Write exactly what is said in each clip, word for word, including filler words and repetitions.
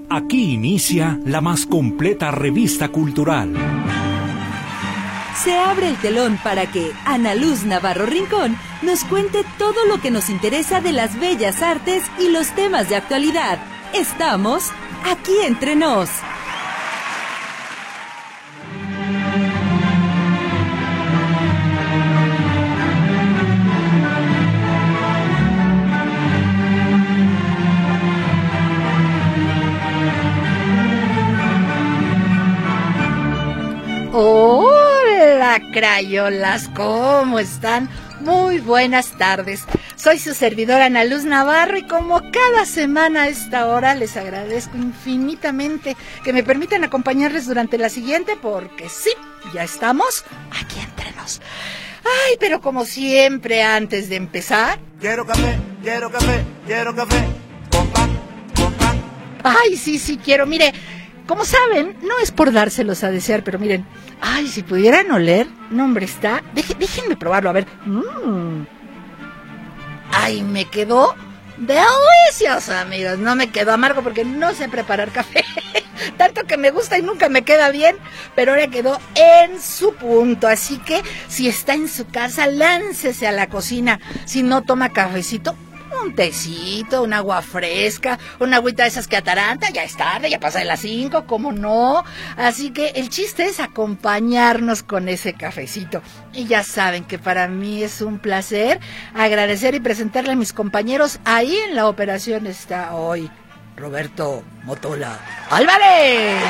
Aquí inicia la más completa revista cultural. Se abre el telón para que Ana Luz Navarro Rincón nos cuente todo lo que nos interesa de las bellas artes y los temas de actualidad. Estamos aquí entre nos. Hola, crayolas, ¿cómo están? Muy buenas tardes. Soy su servidora Ana Luz Navarro y como cada semana a esta hora les agradezco infinitamente que me permitan acompañarles durante la siguiente porque sí, ya estamos aquí entre nos. Ay, pero como siempre antes de empezar... Quiero café, quiero café, quiero café, con pan, con pan. Ay, sí, sí, quiero, mire... Como saben, no es por dárselos a desear, pero miren, ay, si pudieran oler, no hombre, está, Deje, déjenme probarlo, a ver. Mm. Ay, me quedó delicioso, amigos, no me quedó amargo porque no sé preparar café, tanto que me gusta y nunca me queda bien, pero ahora quedó en su punto, así que si está en su casa, láncese a la cocina, si no toma cafecito, un tecito, un agua fresca, una agüita de esas que ataranta, ya es tarde, ya pasa de las cinco, ¿cómo no? Así que el chiste es acompañarnos con ese cafecito. Y ya saben que para mí es un placer agradecer y presentarle a mis compañeros. Ahí en la operación está hoy Roberto Motola Álvarez.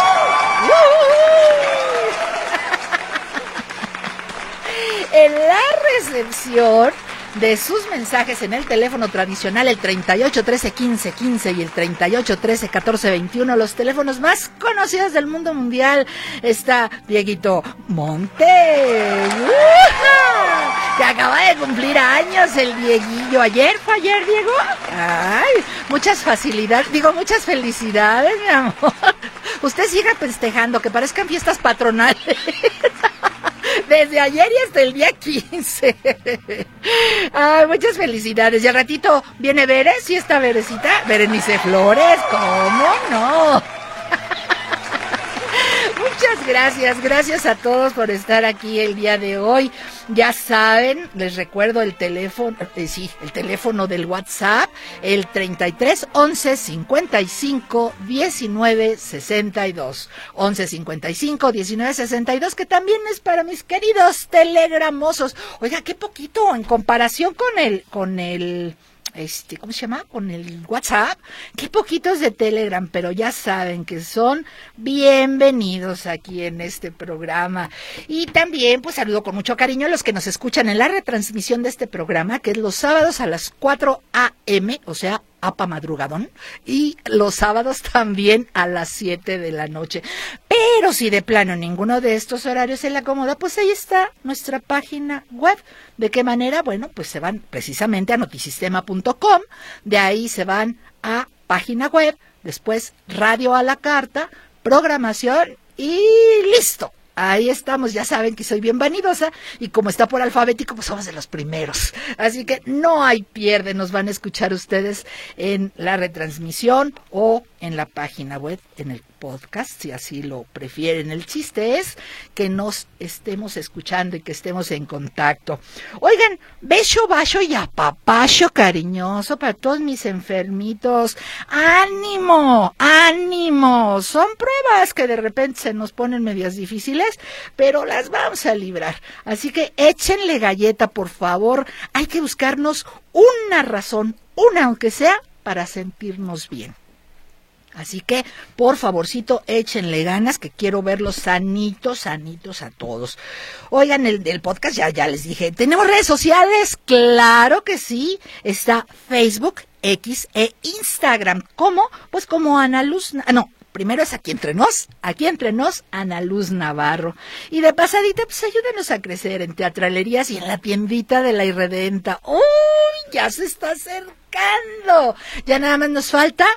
En la recepción de sus mensajes en el teléfono tradicional, el treinta y ocho trece quince quince y el treinta y ocho trece catorce veintiuno, los teléfonos más conocidos del mundo mundial, está Dieguito Montes, ¡uh! Que acaba de cumplir años el Dieguillo. ¿Ayer fue ayer, Diego? Ay, muchas facilidades, digo, muchas felicidades, mi amor. Usted siga festejando, que parezcan fiestas patronales. Desde ayer y hasta el día quince. Ay, muchas felicidades. Y al ratito viene Bere, ¿sí está Berecita? Berenice Flores, ¿cómo no? Muchas gracias, gracias a todos por estar aquí el día de hoy. Ya saben, les recuerdo el teléfono, eh, sí, el teléfono del WhatsApp, el treinta y tres once cincuenta y cinco diecinueve sesenta y dos, once cincuenta y cinco diecinueve sesenta y dos, que también es para mis queridos telegramosos. Oiga, qué poquito en comparación con el, con el... Este, ¿cómo se llama? Con el WhatsApp, qué poquitos de Telegram, pero ya saben que son bienvenidos aquí en este programa. Y también, pues, saludo con mucho cariño a los que nos escuchan en la retransmisión de este programa, que es los sábados a las cuatro a eme, o sea, apa madrugadón, y los sábados también a las siete de la noche. Pero si de plano ninguno de estos horarios se le acomoda, pues ahí está nuestra página web. ¿De qué manera? Bueno, pues se van precisamente a notisistema punto com, de ahí se van a página web, después radio a la carta, programación y listo. Ahí estamos, ya saben que soy bien vanidosa y como está por alfabético, pues somos de los primeros. Así que no hay pierde, nos van a escuchar ustedes en la retransmisión o en la página web, en el podcast, si así lo prefieren. El chiste es que nos estemos escuchando y que estemos en contacto. Oigan, beso, bacho y apapacho cariñoso para todos mis enfermitos. ¡Ánimo! ¡Ánimo! Son pruebas que de repente se nos ponen medias difíciles, pero las vamos a librar. Así que échenle galleta, por favor. Hay que buscarnos una razón, una aunque sea, para sentirnos bien. Así que, por favorcito, échenle ganas, que quiero verlos sanitos, sanitos a todos. Oigan, el del podcast, ya, ya les dije, ¿tenemos redes sociales? ¡Claro que sí! Está Facebook, X e Instagram. ¿Cómo? Pues como Ana Luz... No, primero es aquí entre nos, aquí entre nos, Ana Luz Navarro. Y de pasadita, pues ayúdenos a crecer en teatralerías y en la tiendita de la Irredenta. ¡Uy! Ya se está acercando. Ya nada más nos falta...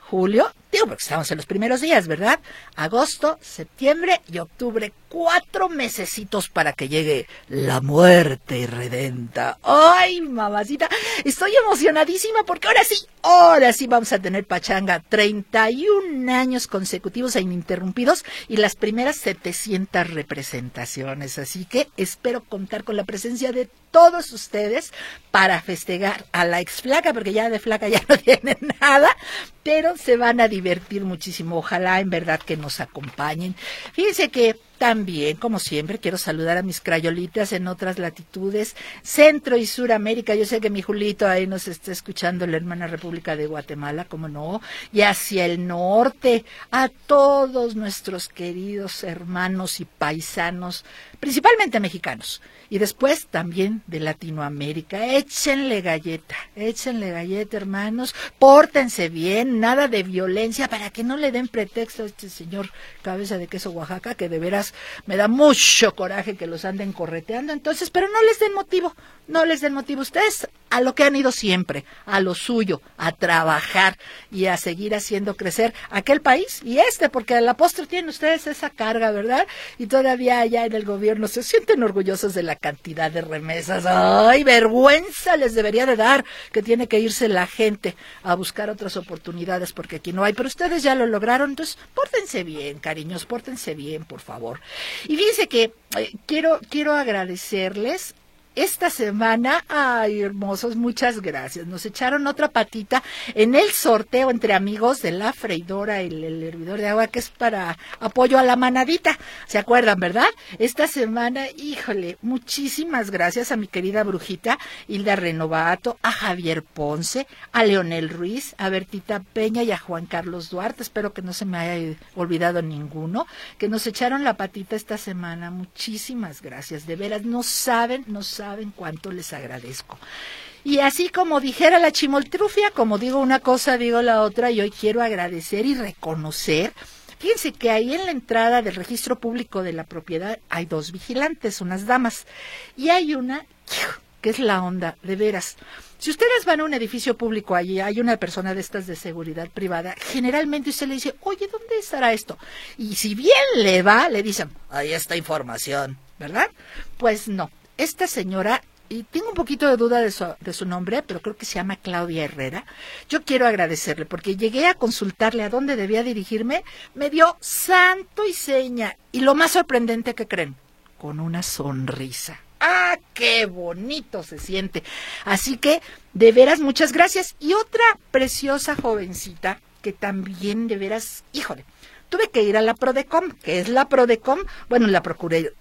julio, digo porque estamos en los primeros días, ¿verdad? Agosto, septiembre y octubre, cuatro mesecitos para que llegue la muerte redenta. ¡Ay, mamacita! Estoy emocionadísima porque ahora sí, ahora sí vamos a tener pachanga, treinta y un años consecutivos e ininterrumpidos y las primeras setecientas representaciones, así que espero contar con la presencia de todos ustedes para festejar a la ex flaca, porque ya de flaca ya no tiene nada, pero se van a divertir muchísimo. Ojalá en verdad que nos acompañen. Fíjense que también, como siempre, quiero saludar a mis crayolitas en otras latitudes, Centro y Suramérica. Yo sé que mi Julito ahí nos está escuchando, la hermana República de Guatemala, como no, y hacia el norte, a todos nuestros queridos hermanos y paisanos, principalmente mexicanos, y después también de Latinoamérica. Échenle galleta, échenle galleta, hermanos, pórtense bien, nada de violencia, para que no le den pretexto a este señor cabeza de queso Oaxaca, que de veras me da mucho coraje que los anden correteando. Entonces, pero no les den motivo, no les den motivo. Ustedes a lo que han ido siempre, a lo suyo, a trabajar y a seguir haciendo crecer aquel país y este, porque a la postre tienen ustedes esa carga, ¿verdad? Y todavía allá en el gobierno se sienten orgullosos de la cantidad de remesas. ¡Ay, vergüenza les debería de dar que tiene que irse la gente a buscar otras oportunidades porque aquí no hay! Pero ustedes ya lo lograron, entonces pórtense bien, cariños, pórtense bien, por favor. Y fíjense que eh, quiero, quiero agradecerles esta semana, ay, hermosos, muchas gracias. Nos echaron otra patita en el sorteo entre amigos de la freidora y el, el hervidor de agua, que es para apoyo a la manadita. ¿Se acuerdan, verdad? Esta semana, híjole, muchísimas gracias a mi querida brujita Hilda Renovato, a Javier Ponce, a Leonel Ruiz, a Bertita Peña y a Juan Carlos Duarte. Espero que no se me haya olvidado ninguno, que nos echaron la patita esta semana. Muchísimas gracias, de veras, no saben, no saben saben cuánto les agradezco. Y así como dijera la chimoltrufia, como digo una cosa, digo la otra, y hoy quiero agradecer y reconocer. Fíjense que ahí en la entrada del registro público de la propiedad hay dos vigilantes, unas damas, y hay una que es la onda, de veras. Si ustedes van a un edificio público, allí hay una persona de estas de seguridad privada, generalmente usted le dice, oye, ¿dónde estará esto? Y si bien le va, le dicen, ahí está información, ¿verdad? Pues no. Esta señora, y tengo un poquito de duda de su, de su nombre, pero creo que se llama Claudia Herrera. Yo quiero agradecerle porque llegué a consultarle a dónde debía dirigirme, me dio santo y seña. Y lo más sorprendente que creen, con una sonrisa. ¡Ah, qué bonito se siente! Así que, de veras, muchas gracias. Y otra preciosa jovencita que también, de veras, híjole, tuve que ir a la Prodecom, que es la Prodecom, bueno, la Procuraduría.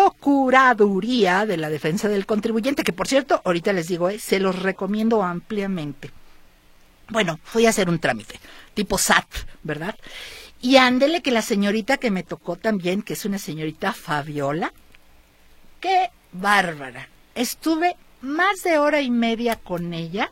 Procuraduría de la Defensa del Contribuyente, que por cierto, ahorita les digo, eh, se los recomiendo ampliamente. Bueno, fui a hacer un trámite, tipo S A T, ¿verdad? Y ándele que la señorita que me tocó también, que es una señorita Fabiola, ¡qué bárbara! Estuve más de hora y media con ella,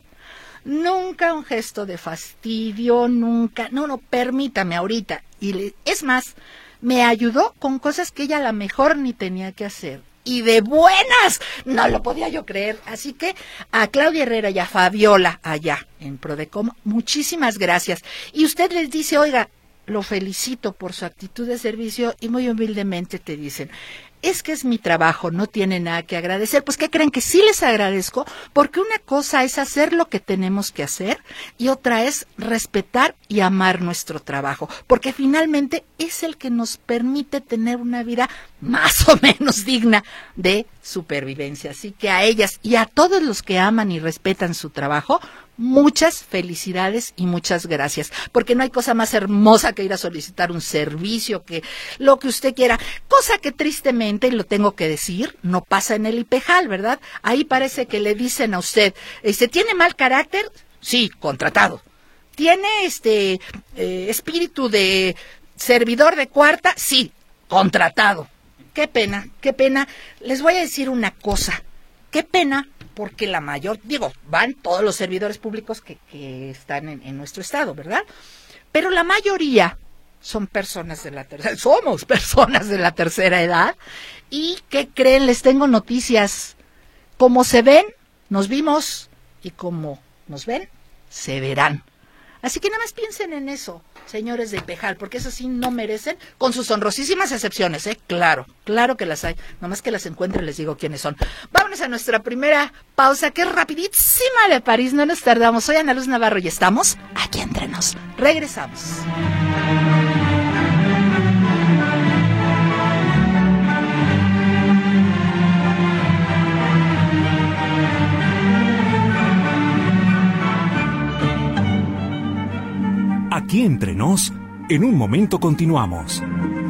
nunca un gesto de fastidio, nunca, no, no, permítame ahorita, y le, es más, me ayudó con cosas que ella a lo mejor ni tenía que hacer. Y de buenas, no lo podía yo creer. Así que a Claudia Herrera y a Fabiola allá en Prodecom, muchísimas gracias. Y usted les dice, oiga, lo felicito por su actitud de servicio, y muy humildemente te dicen, es que es mi trabajo, no tiene nada que agradecer. Pues, ¿qué creen? Que sí les agradezco, porque una cosa es hacer lo que tenemos que hacer y otra es respetar y amar nuestro trabajo, porque finalmente es el que nos permite tener una vida más o menos digna de supervivencia. Así que a ellas y a todos los que aman y respetan su trabajo, muchas felicidades y muchas gracias, porque no hay cosa más hermosa que ir a solicitar un servicio, que lo que usted quiera, cosa que tristemente, y lo tengo que decir, no pasa en el IPEJAL, ¿verdad? Ahí parece que le dicen a usted, este, ¿tiene mal carácter? Sí, contratado. ¿Tiene este eh, espíritu de servidor de cuarta? Sí, contratado. Qué pena, qué pena. Les voy a decir una cosa, qué pena, porque la mayor, digo, van todos los servidores públicos que, que están en, en nuestro estado, ¿verdad? Pero la mayoría son personas de la tercera, somos personas de la tercera edad, y ¿qué creen? Les tengo noticias. Como se ven, nos vimos, y como nos ven, se verán. Así que nada más piensen en eso, señores de Ipejal, porque eso sí no merecen, con sus honrosísimas excepciones, ¿eh? Claro, claro que las hay. Nomás que las encuentren les digo quiénes son. Vámonos a nuestra primera pausa, que es rapidísima de París, no nos tardamos. Soy Ana Luz Navarro y estamos aquí entre nos. Regresamos. Aquí entre nos, en un momento continuamos.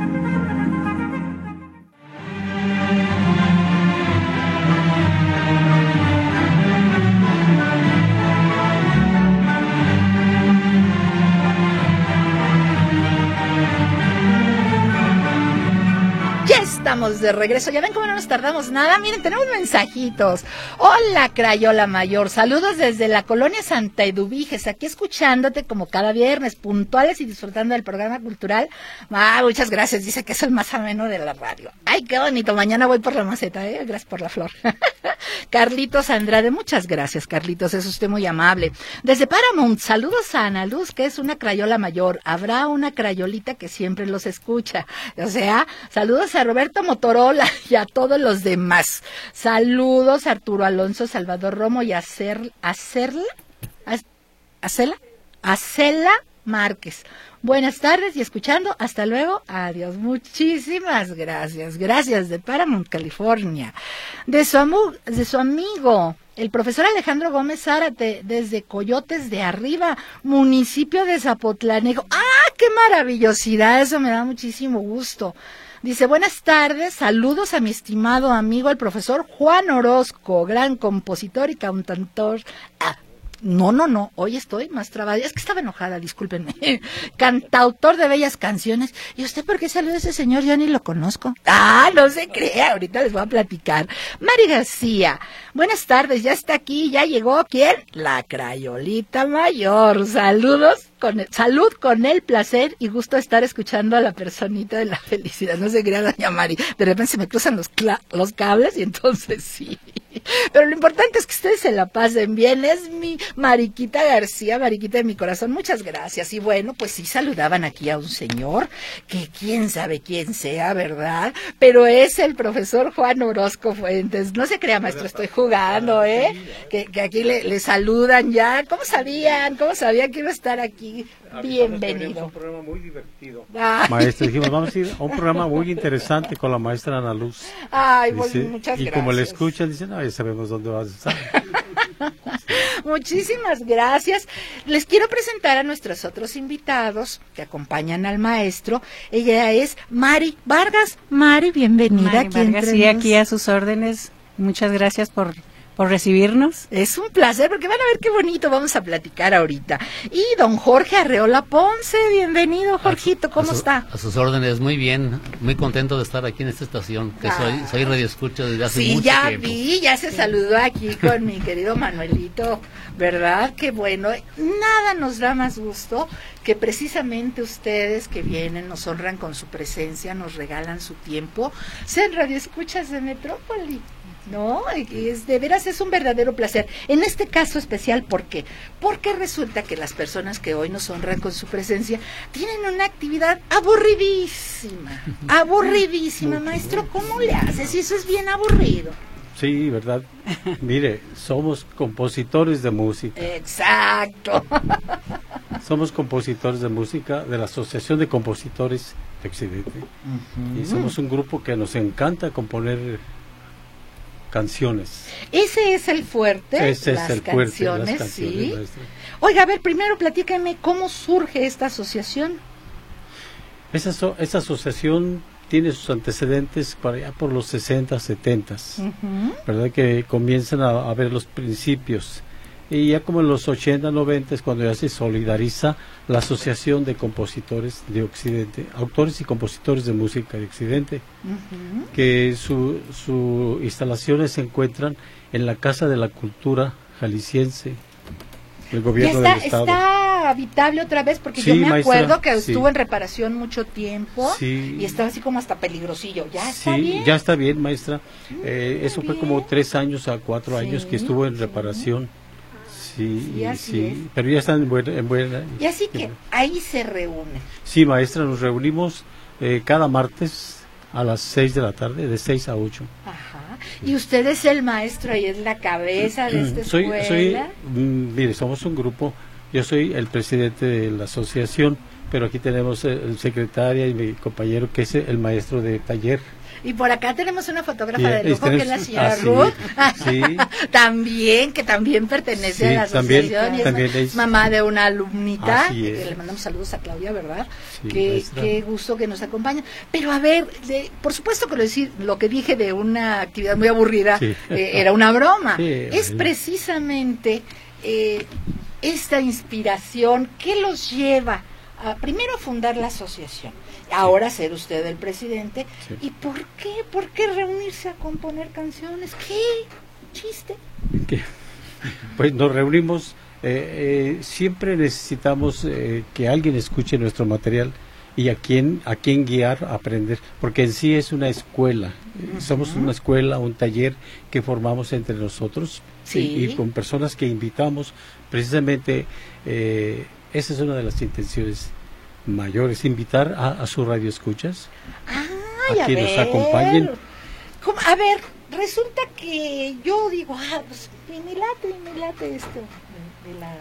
Estamos de regreso, ya ven cómo no nos tardamos nada. Miren, tenemos mensajitos. Hola, Crayola Mayor, saludos desde la colonia Santa Eduviges, aquí escuchándote como cada viernes, puntuales y disfrutando del programa cultural. Ah, muchas gracias, dice que es el más ameno de la radio. Ay, qué bonito, mañana voy por la maceta, eh, gracias por la flor. Carlitos Andrade, muchas gracias, Carlitos, es usted muy amable. Desde Paramount, saludos a Ana Luz, que es una Crayola Mayor, habrá una Crayolita que siempre los escucha. O sea, saludos a Roberto Motorola y a todos los demás. Saludos a Arturo Alonso, Salvador Romo y a Hacer, Hacerla, Hacela, Hacela Márquez. Buenas tardes y escuchando, hasta luego, adiós, muchísimas gracias, gracias de Paramount, California. De su, amu, de su amigo, el profesor Alejandro Gómez Zárate, desde Coyotes de Arriba, municipio de Zapotlanejo. ¡Ah, qué maravillosidad! Eso me da muchísimo gusto. Dice, buenas tardes, saludos a mi estimado amigo el profesor Juan Orozco, gran compositor y cantautor. Ah, no, no, no, hoy estoy más trabada, es que estaba enojada, discúlpenme. Cantautor de bellas canciones. ¿Y usted por qué saluda a ese señor? Yo ni lo conozco. Ah, no se crea, ahorita les voy a platicar. Mari García, buenas tardes, ya está aquí, ya llegó, ¿quién? La Crayolita Mayor, saludos. Con el, salud con el placer y gusto de estar escuchando a la personita de la felicidad. No se crea, doña Mari. De repente se me cruzan los, cla- los cables y entonces sí. Pero lo importante es que ustedes se la pasen bien. Es mi Mariquita García, Mariquita de mi corazón. Muchas gracias. Y bueno, pues sí saludaban aquí a un señor que quién sabe quién sea, ¿verdad? Pero es el profesor Juan Orozco Fuentes. No se crea, maestro, estoy jugando, ¿eh? Que, que aquí le, le saludan ya. ¿Cómo sabían? ¿Cómo sabían que iba a estar aquí? Bienvenido. Un programa muy divertido. Ay. Maestra, dijimos, vamos a ir a un programa muy interesante con la maestra Ana Luz. Ay, Dice, bueno, muchas y gracias. como le escuchan, dicen, no, ya sabemos dónde vas a estar. Muchísimas gracias. Les quiero presentar a nuestros otros invitados que acompañan al maestro. Ella es Mari Vargas. Mari, bienvenida. Mari aquí Vargas, entre sí, nos. aquí a sus órdenes. Muchas gracias por, por recibirnos. Es un placer porque van a ver qué bonito vamos a platicar ahorita. Y don Jorge Arreola Ponce, bienvenido, Jorgito, ¿cómo a su, está? A sus órdenes, muy bien, muy contento de estar aquí en esta estación, que Ah. soy soy radioescucha desde hace Sí, mucho ya tiempo. vi, ya se saludó aquí con mi querido Manuelito, ¿verdad? Qué bueno. Nada nos da más gusto que precisamente ustedes que vienen, nos honran con su presencia, nos regalan su tiempo, sean radioescuchas de Metrópoli. No, es, de veras es un verdadero placer. En este caso especial, ¿por qué? Porque resulta que las personas que hoy nos honran con su presencia tienen una actividad aburridísima, aburridísima. Maestro, ¿cómo le haces? Si eso es bien aburrido. Sí, ¿verdad? Mire, somos compositores de música. Exacto. Somos compositores de música de la Asociación de Compositores de Occidente. Uh-huh. Y somos un grupo que nos encanta componer canciones. Ese es el fuerte, Ese las es el canciones, fuerte, las canciones, sí. maestra. Oiga, a ver, primero platíqueme cómo surge esta asociación. Esa, so, esa asociación tiene sus antecedentes para allá por los sesenta, setenta, uh-huh. ¿verdad? Que comienzan a, a ver los principios. Y ya como en los ochenta, noventa es cuando ya se solidariza la Asociación de Compositores de Occidente, autores y compositores de música de Occidente, uh-huh. que su, su instalaciones se encuentran en la Casa de la Cultura Jalisciense, el gobierno está, del Estado. Está habitable otra vez, porque sí, yo me maestra, acuerdo que sí. estuvo en reparación mucho tiempo, sí. y estaba así como hasta peligrosillo. ¿Ya está sí, bien? ya está bien, maestra. Eh, mm, eso bien. fue como tres años a cuatro sí, años que estuvo en reparación. Sí. Sí, Sí, así sí, es. pero ya están en buena, en buena. Y así que ahí se reúnen. Sí, maestra, nos reunimos eh, cada martes a las seis de la tarde, de seis a ocho. Ajá. Y usted es el maestro y es la cabeza de esta Soy, escuela. soy, mm, mire, somos un grupo, yo soy el presidente de la asociación, pero aquí tenemos el, el secretaria y mi compañero que es el maestro de taller. Y por acá tenemos una fotógrafa Y- de y lujo que es la tenemos- señora ah, sí, Ruth. sí. También, que también pertenece Sí, a la también, asociación. y es también ma- es- mamá de una alumnita. Así Que es. le mandamos saludos a Claudia, ¿verdad? Sí, qué, maestra. qué gusto que nos acompaña. Pero a ver, de- por supuesto que lo, decir, lo que dije de una actividad muy aburrida Sí. eh, era una broma. Sí, es bueno. precisamente eh, esta inspiración que los lleva a primero fundar la asociación, ahora ser usted el presidente. Sí. ¿Y por qué? ¿Por qué reunirse a componer canciones? ¿Qué chiste? Que, pues nos reunimos, eh, eh, siempre necesitamos eh, que alguien escuche nuestro material y a quién a quién guiar a aprender, porque en sí es una escuela, uh-huh. Somos una escuela, un taller que formamos entre nosotros. Sí. y, y con personas que invitamos, precisamente eh, esa es una de las intenciones mayores, invitar a, a sus radioescuchas, Ay, a a que nos ver. acompañen. ¿Cómo? A ver, resulta que yo digo, ah, pues me me late, me late esto de, de la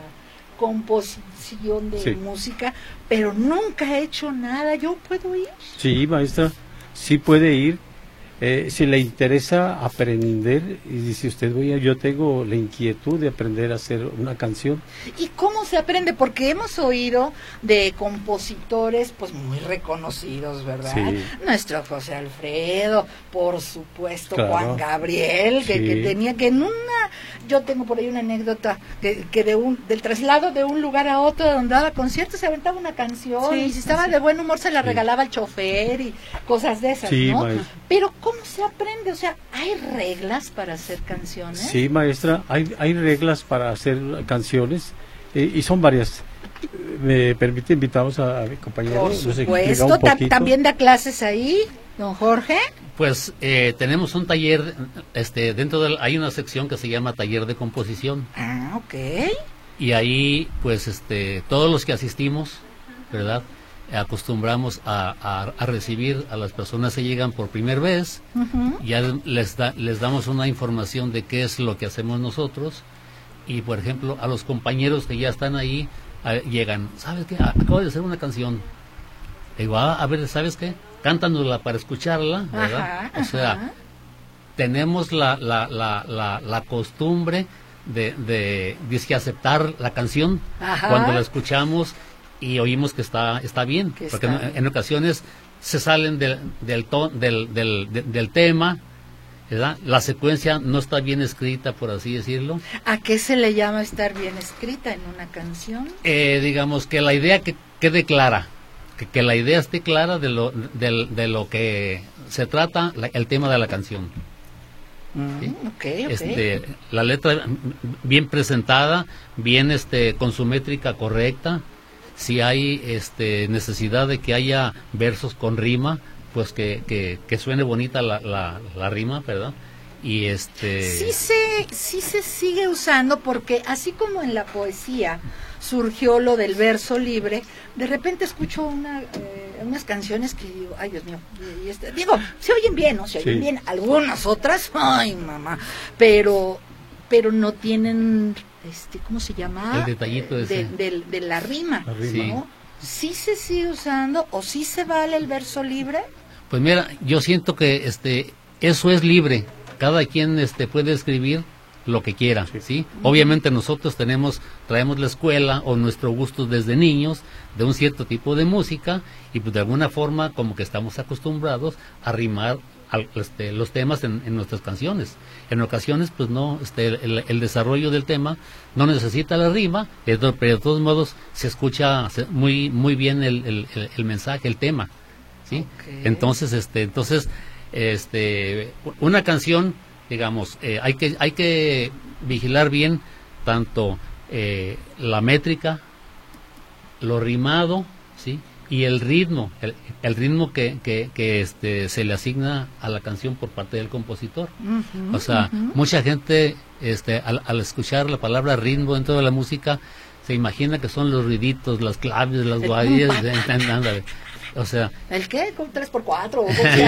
composición de Sí. música, pero nunca he hecho nada. ¿Yo puedo ir? Sí, maestra, sí puede ir. Eh, si le interesa aprender, y si usted voy a, yo tengo la inquietud de aprender a hacer una canción. ¿Y cómo se aprende? Porque hemos oído de compositores pues muy reconocidos, ¿verdad? Sí. Nuestro José Alfredo, por supuesto, Claro. Juan Gabriel, que, Sí. que tenía que en una, yo tengo por ahí una anécdota que, que de un del traslado de un lugar a otro donde daba conciertos se aventaba una canción Sí, y si estaba sí. de buen humor se la Sí. regalaba al chofer y cosas de esas, Sí, ¿no? maestra. Pero ¿cómo se aprende? O sea, ¿hay reglas para hacer canciones? Sí, maestra, hay, hay reglas para hacer canciones eh, y son varias. Me permite, invitamos a, a mi compañero. Por nos explica supuesto, un ta- poquito. también da clases ahí, don Jorge. Pues eh, tenemos un taller, este, dentro del, hay una sección que se llama taller de composición Ah, ok. y ahí pues este, todos los que asistimos, ¿verdad? Acostumbramos a, a, a recibir a las personas que llegan por primera vez, Ujú. ya les, da, les damos una información de qué es lo que hacemos nosotros y por ejemplo a los compañeros que ya están ahí a- llegan, ¿sabes qué? A- Acabo de hacer una canción. Digo, ah, a ver, ¿sabes qué? Cántanosla para escucharla, ¿verdad? Ajá, o sea, ajá. tenemos la, la, la, la, la costumbre de, de, de aceptar la canción Ajá. cuando la escuchamos y oímos que está está bien, Que porque está en, bien. en ocasiones se salen del del, ton- del, del, de- del tema, ¿verdad? La secuencia no está bien escrita, por así decirlo. ¿A qué se le llama estar bien escrita en una canción? Eh, digamos que la idea que quede clara, que, que la idea esté clara de lo, del- de lo que se trata la- el tema de la canción. ¿sí? Mm, ok, ok. Este, la letra bien presentada, bien este, con su métrica correcta. Si hay este, necesidad de que haya versos con rima, pues que, que, que suene bonita la, la, la rima, ¿verdad? Y este... Sí se, sí se sigue usando porque así como en la poesía surgió lo del verso libre, de repente escucho una, eh, unas canciones que digo, ay Dios mío, y este- digo, se oyen bien, ¿no? Se oyen Sí. bien, algunas otras, ay mamá, pero, pero no tienen, este, ¿cómo se llama? El detallito Eh, ese. de, de- de la rima, La rima. ¿no? ¿Sí se sigue usando o sí se vale el verso libre? Pues mira, yo siento que este eso es libre. Cada quien este puede escribir lo que quiera, ¿sí? Obviamente nosotros tenemos traemos la escuela o nuestro gusto desde niños de un cierto tipo de música y pues de alguna forma como que estamos acostumbrados a rimar al- este, los temas en, en nuestras canciones. En ocasiones pues no, este el, el desarrollo del tema no necesita la rima, pero pero de todos modos se escucha se- muy muy bien el, el, el- el mensaje, el tema. ¿sí? Ok. Entonces, este, entonces, este, una canción, digamos, eh, hay que, hay que vigilar bien tanto eh, la métrica, lo rimado, sí, y el ritmo, el, el ritmo que, que, que este se le asigna a la canción por parte del compositor. Uh-huh, o sea, uh-huh. mucha gente este al, al escuchar la palabra ritmo dentro de la música se imagina que son los ruiditos, las claves, las guayas, o sea, ¿el qué? ¿Con tres por cuatro?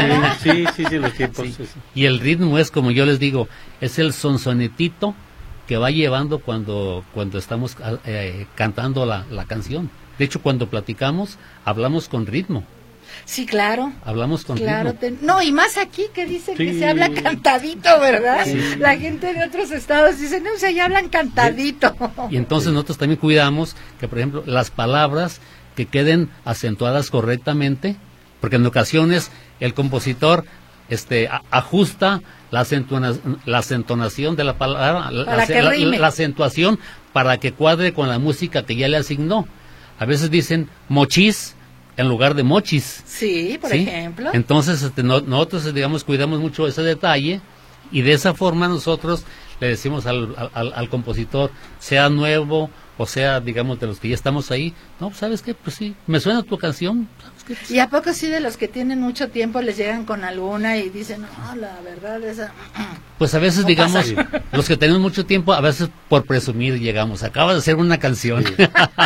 Sí, sí, sí, los tiempos. Sí. Sí, sí. Y el ritmo es, como yo les digo, es el sonsonetito que va llevando cuando cuando estamos eh, cantando la, la canción. De hecho, cuando platicamos, hablamos con ritmo. Sí, claro. Hablamos con claro, ritmo. Te... No, y más aquí que dicen sí. que se habla cantadito, ¿verdad? Sí. La gente de otros estados dice, no, o sea, ya hablan cantadito. Y entonces sí. nosotros también cuidamos que, por ejemplo, las palabras que queden acentuadas correctamente, porque en ocasiones el compositor este a, ajusta la, acentuna, la acentuación de la palabra, la, la, la acentuación para que cuadre con la música que ya le asignó. A veces dicen mochis en lugar de mochis. Sí, por ¿sí? ejemplo. Entonces este, no, nosotros, digamos, cuidamos mucho ese detalle y de esa forma nosotros le decimos al, al, al compositor, sea nuevo o sea, digamos, de los que ya estamos ahí, no, ¿sabes qué? Pues sí, me suena tu canción. ¿Sabes qué? Pues, ¿y a poco sí de los que tienen mucho tiempo les llegan con alguna y dicen, no, la verdad esa... Pues a veces, no digamos, los que tenemos mucho tiempo, a veces por presumir llegamos, acaba de hacer una canción, sí.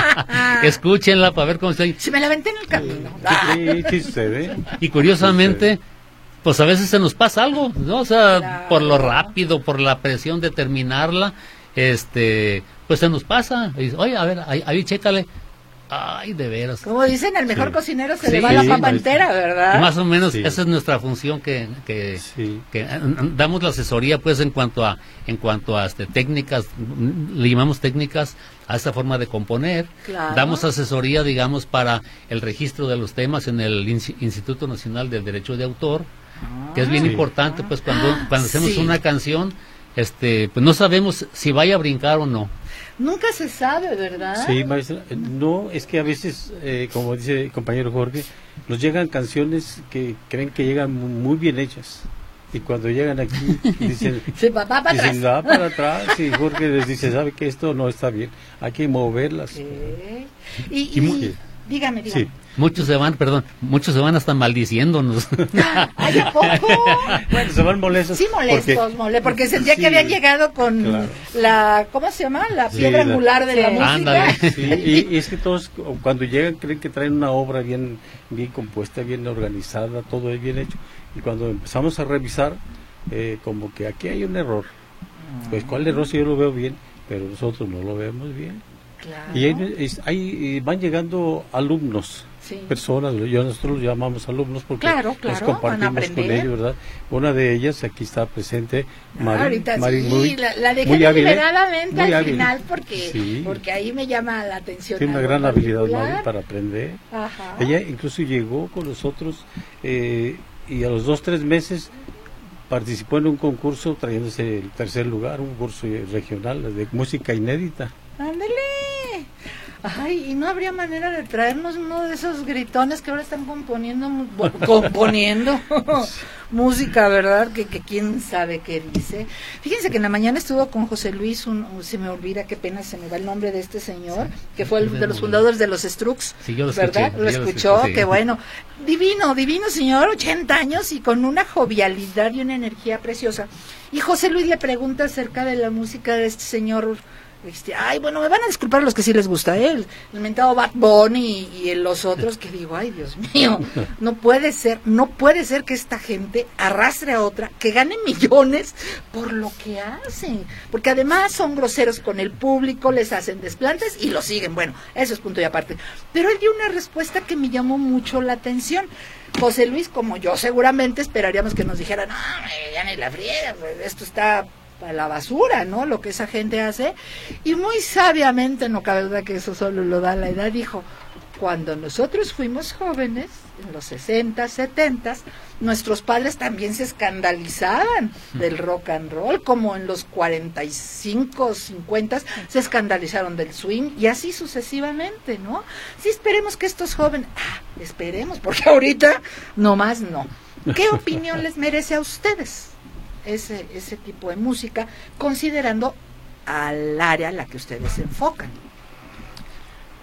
Escúchenla para ver cómo está. Si me la aventé en el camino. Sí, sí, sucede. Y curiosamente, pues a veces se nos pasa algo, ¿no? O sea, claro. por lo rápido, por la presión de terminarla, este... pues se nos pasa, y dice, oye, a ver, ahí, ahí chécale, ay, de veras. Como dicen, al mejor sí. cocinero se sí, le va la papa sí, entera, ¿verdad? Y más o menos, sí. esa es nuestra función que, que, sí. que damos la asesoría, pues, en cuanto a, en cuanto a este, técnicas, le llamamos técnicas a esta forma de componer, claro. Damos asesoría, digamos, para el registro de los temas en el Instituto Nacional del Derecho de Autor, ah, que es bien sí. importante, pues, cuando, cuando hacemos sí. una canción, este, pues no sabemos si vaya a brincar o no. Nunca se sabe, ¿verdad? Sí, maestra. No, es que a veces, eh, como dice el compañero Jorge, nos llegan canciones que creen que llegan muy bien hechas. Y cuando llegan aquí, dicen, se va, va para dicen, atrás. va para atrás. Y Jorge les dice, ¿sabe que esto no está bien? Hay que moverlas. Okay. Y, y, y dígame, dígame. Sí. Muchos se van, perdón, muchos se van hasta maldiciéndonos. ¿Ay, a poco? Bueno, se van molestos. Sí, molestos, porque, mole, porque sentía sí, que habían llegado con claro. la, ¿cómo se llama? La sí, piedra la, angular de sí. la música. Ándale. Sí, y, y es que todos cuando llegan creen que traen una obra bien, bien compuesta, bien organizada, todo es bien hecho. Y cuando empezamos a revisar, eh, como que aquí hay un error. Pues, ¿cuál error? Si yo lo veo bien, pero nosotros no lo vemos bien. Claro. Y hay, hay, van llegando alumnos, sí. personas, yo nosotros los llamamos alumnos porque claro, claro, nos compartimos con ellos, ¿verdad? Una de ellas aquí está presente, Mari, ahorita Mari sí, muy, la, la dejé muy deliberadamente al hábil. final porque sí. porque ahí me llama la atención. Tiene una gran habilidad, Mari, para aprender. Ajá. Ella incluso llegó con nosotros eh, y a los dos, tres meses participó en un concurso trayéndose el tercer lugar, un concurso regional de música inédita. ¡Ándale! Ay, y no habría manera de traernos uno de esos gritones que ahora están componiendo, componiendo música, ¿verdad? Que, que quién sabe qué dice. Fíjense que en la mañana estuvo con José Luis, un, un, se me olvida, qué pena se me va el nombre de este señor, sí, que fue el de los fundadores de los Strux, sí, yo lo ¿verdad? Escuché, lo escuchó, lo sí. qué bueno. Divino, divino señor, ochenta años y con una jovialidad y una energía preciosa. Y José Luis le pregunta acerca de la música de este señor. Este, ay, bueno, me van a disculpar los que sí les gusta, ¿eh? El, el mentado Bad Bunny y, y los otros que digo, ay, Dios mío, no puede ser, no puede ser que esta gente arrastre a otra, que gane millones por lo que hacen, porque además son groseros con el público, les hacen desplantes y lo siguen, bueno, eso es punto y aparte. Pero él dio una respuesta que me llamó mucho la atención. José Luis, como yo seguramente esperaríamos que nos dijeran, no, ya ni la friega, esto está para la basura, ¿no? Lo que esa gente hace. Y muy sabiamente, no cabe duda que eso solo lo da la edad, dijo, cuando nosotros fuimos jóvenes, en los sesenta, setenta, nuestros padres también se escandalizaban del rock and roll, como en los cuarenta y cinco, cincuenta se escandalizaron del swing, y así sucesivamente, ¿no? Sí, esperemos que estos jóvenes, ah, esperemos, porque ahorita nomás no. ¿Qué opinión les merece a ustedes ese ese tipo de música, considerando al área a la que ustedes se enfocan?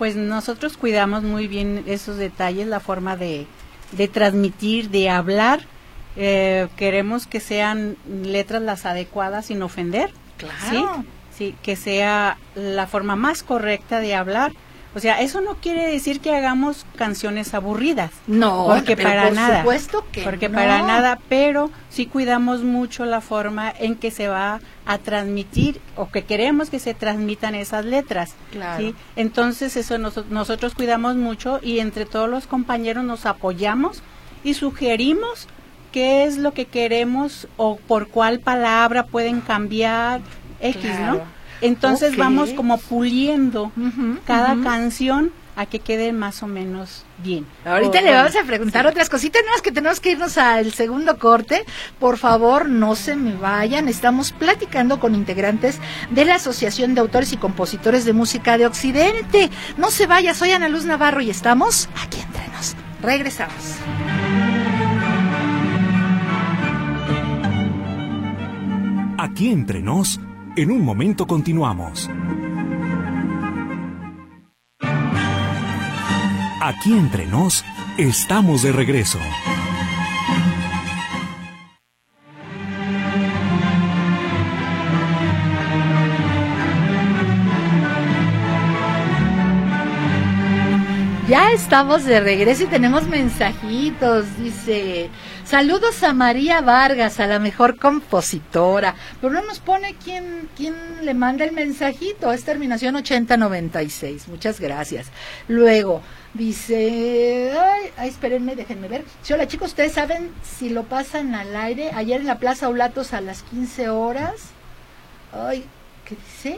Pues nosotros cuidamos muy bien esos detalles, la forma de, de transmitir, de hablar. Eh, queremos que sean letras las adecuadas sin ofender. Claro. ¿Sí? Sí, que sea la forma más correcta de hablar. O sea, eso no quiere decir que hagamos canciones aburridas. No, porque pero para por nada. supuesto que porque no. para nada, pero sí cuidamos mucho la forma en que se va a transmitir o que queremos que se transmitan esas letras. Claro. ¿Sí? Entonces eso nos, nosotros cuidamos mucho y entre todos los compañeros nos apoyamos y sugerimos qué es lo que queremos o por cuál palabra pueden cambiar X, Claro. ¿no? Entonces Okay. vamos como puliendo Uh-huh, cada uh-huh. canción a que quede más o menos bien. Ahorita O, le bueno, vamos a preguntar sí. otras cositas, no, es que tenemos que irnos al segundo corte. Por favor, no se me vayan. Estamos platicando con integrantes de la Asociación de Autores y Compositores de Música de Occidente. No se vaya, soy Ana Luz Navarro y estamos aquí entre nos. Regresamos. Aquí entre nos, en un momento continuamos. Aquí entre nos, estamos de regreso. Ya estamos de regreso y tenemos mensajitos. Dice, saludos a María Vargas, a la mejor compositora. Pero no nos pone quién, quién le manda el mensajito. Es terminación ochenta noventa y seis. Muchas gracias. Luego, dice, ay, ay, espérenme, déjenme ver. Sí, hola chicos, ¿ustedes saben si lo pasan al aire? Ayer en la Plaza Ulatos a las quince horas. Ay, ¿qué dice?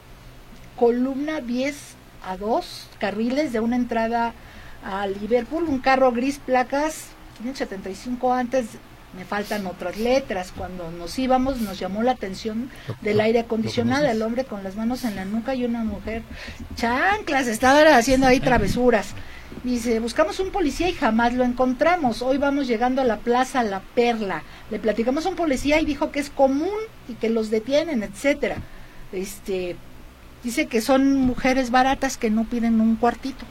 Columna diez a dos carriles de una entrada a Liverpool, un carro gris, placas quinientos setenta y cinco. Antes me faltan otras letras. Cuando nos íbamos nos llamó la atención del aire acondicionado, el hombre con las manos en la nuca y una mujer chanclas, estaban haciendo ahí travesuras. Dice, buscamos un policía y jamás lo encontramos. Hoy vamos llegando a la Plaza La Perla, le platicamos a un policía y dijo que es común y que los detienen, etcétera. Este Dice que son mujeres baratas que no piden un cuartito.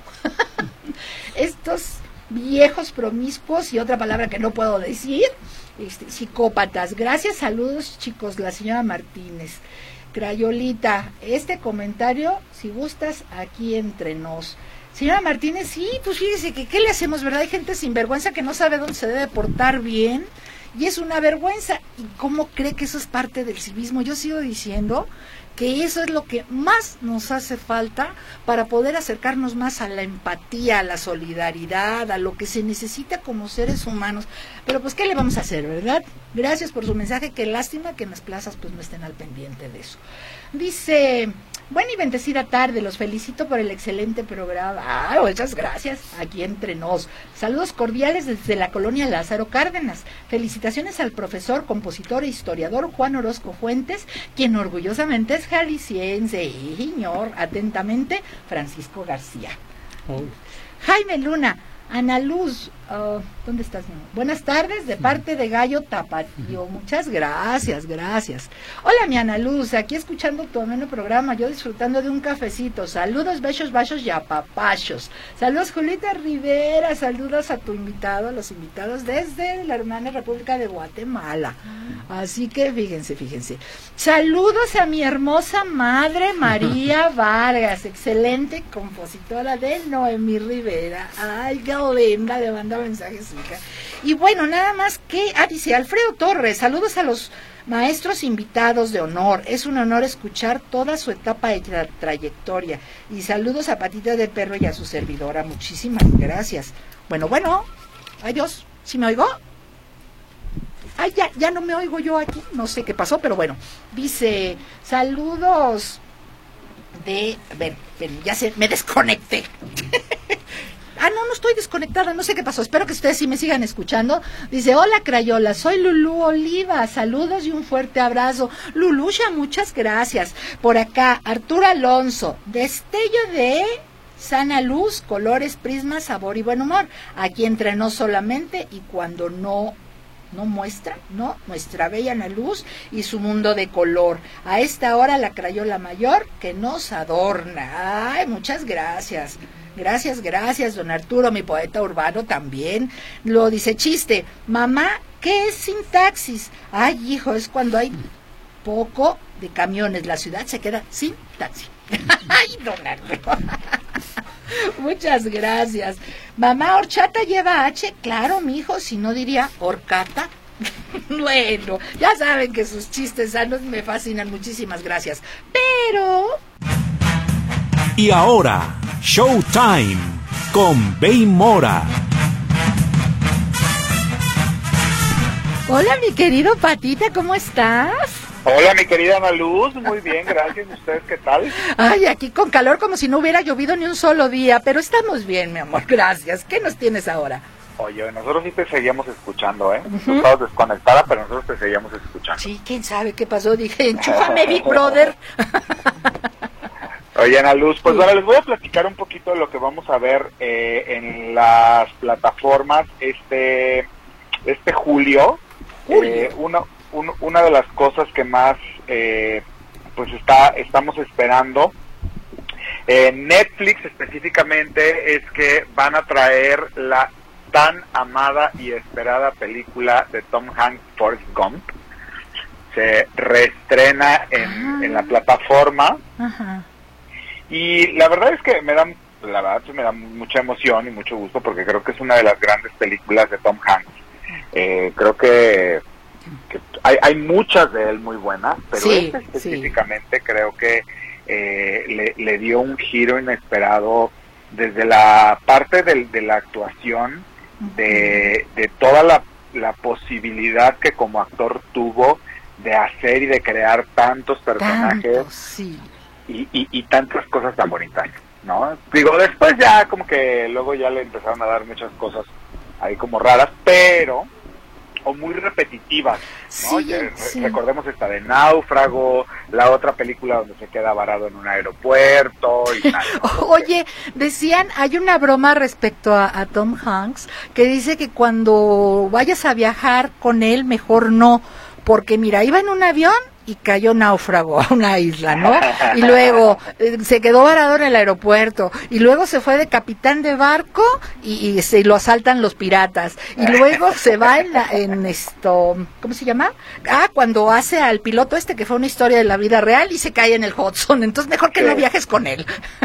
Estos viejos promiscuos, y otra palabra que no puedo decir, este, psicópatas. Gracias, saludos chicos, la señora Martínez. Crayolita, este comentario, si gustas, aquí entre nos. Señora Martínez, sí, pues fíjese que ¿qué le hacemos, verdad? Hay gente sinvergüenza que no sabe dónde se debe portar bien, y es una vergüenza. ¿Y cómo cree que eso es parte del civismo? Yo sigo diciendo que eso es lo que más nos hace falta para poder acercarnos más a la empatía, a la solidaridad, a lo que se necesita como seres humanos. Pero pues, ¿qué le vamos a hacer, verdad? Gracias por su mensaje, qué lástima que en las plazas pues no estén al pendiente de eso. Dice, buena y bendecida tarde, los felicito por el excelente programa. Ah, muchas gracias, aquí entre nos. Saludos cordiales desde la colonia Lázaro Cárdenas. Felicitaciones al profesor, compositor e historiador Juan Orozco Fuentes, quien orgullosamente es jalisciense. Y señor, atentamente, Francisco García. Oh. Jaime Luna, Ana Luz, uh, ¿dónde estás, mi amor? Buenas tardes, de parte de Gallo Tapatío. Muchas gracias, gracias. Hola, mi Ana Luz, aquí escuchando tu ameno programa, yo disfrutando de un cafecito. Saludos, besos, bachos y apapachos. Saludos, Julita Rivera, saludos a tu invitado, a los invitados desde la hermana República de Guatemala. Así que fíjense, fíjense. Saludos a mi hermosa madre María Vargas, excelente compositora de Noemí Rivera. Ay, qué linda, le manda mensajes, hija. Y bueno, nada más que, ah, dice Alfredo Torres, saludos a los maestros invitados de honor, es un honor escuchar toda su etapa de tra trayectoria, y saludos a Patita de Perro y a su servidora, muchísimas gracias. Bueno, bueno, adiós, ¿sí me oigo? Ay, ya, ya no me oigo yo aquí, no sé qué pasó, pero bueno, dice, saludos de, a ver, ven, ya se, me desconecté. Ah, no, no estoy desconectada, no sé qué pasó, espero que ustedes sí me sigan escuchando. Dice, hola Crayola, soy Lulú Oliva, saludos y un fuerte abrazo. Lulucha, muchas gracias. Por acá, Arturo Alonso, destello de sana luz, colores, prisma, sabor y buen humor. Aquí entrenó solamente y cuando no no muestra, no, nuestra bella Ana Luz y su mundo de color. A esta hora la crayola mayor que nos adorna. Ay, muchas gracias. Gracias, gracias, don Arturo, mi poeta urbano también. Lo dice chiste, mamá, ¿qué es sintaxis? Ay, hijo, es cuando hay poco de camiones, la ciudad se queda sin taxi. Ay, don Arturo. Muchas gracias. Mamá, horchata lleva H, claro, mijo, si no diría horcata. Bueno, ya saben que sus chistes sanos me fascinan, muchísimas gracias. Pero... Y ahora, Showtime con Bey Mora. Hola, mi querido Patita, ¿cómo estás? Hola, mi querida Ana Luz, muy bien, gracias. ¿Ustedes qué tal? Ay, aquí con calor como si no hubiera llovido ni un solo día, pero estamos bien, mi amor, gracias. ¿Qué nos tienes ahora? Oye, nosotros sí te seguíamos escuchando, ¿eh? Uh-huh. Tú estabas desconectada, pero nosotros te seguíamos escuchando. Sí, quién sabe qué pasó, dije, enchúfame, Big Brother. Oye, Ana Luz, pues sí. Bueno, les voy a platicar un poquito de lo que vamos a ver eh, en las plataformas este, este julio. Julio. Eh, uno... Un, una de las cosas que más eh, pues está estamos esperando en Netflix específicamente es que van a traer la tan amada y esperada película de Tom Hanks, Forrest Gump. Se reestrena en, en la plataforma. Ajá. Y la verdad es que me da la verdad me da mucha emoción y mucho gusto porque creo que es una de las grandes películas de Tom Hanks. Eh, creo que que hay, hay muchas de él muy buenas, pero sí, este específicamente sí. Creo que eh, le, le dio un giro inesperado desde la parte de, de la actuación, uh-huh. de, de toda la, la posibilidad que como actor tuvo de hacer y de crear tantos personajes. Tanto, sí. y, y, y tantas cosas tan bonitas, ¿no? Digo, después ya como que luego ya le empezaron a dar muchas cosas ahí como raras, pero... o muy repetitivas, ¿no? Sí, ya, sí. Recordemos esta de Náufrago, la otra película donde se queda varado en un aeropuerto y tal, ¿no? Oye, decían, hay una broma respecto a, a Tom Hanks que dice que cuando vayas a viajar con él mejor no, porque mira, iba en un avión y cayó náufrago a una isla, ¿no? Y luego eh, se quedó varado en el aeropuerto, y luego se fue de capitán de barco y, y se lo asaltan los piratas, y luego se va en, la, en esto, ¿cómo se llama? Ah, cuando hace al piloto este, que fue una historia de la vida real, y se cae en el Hudson, entonces mejor que sí. No viajes con él.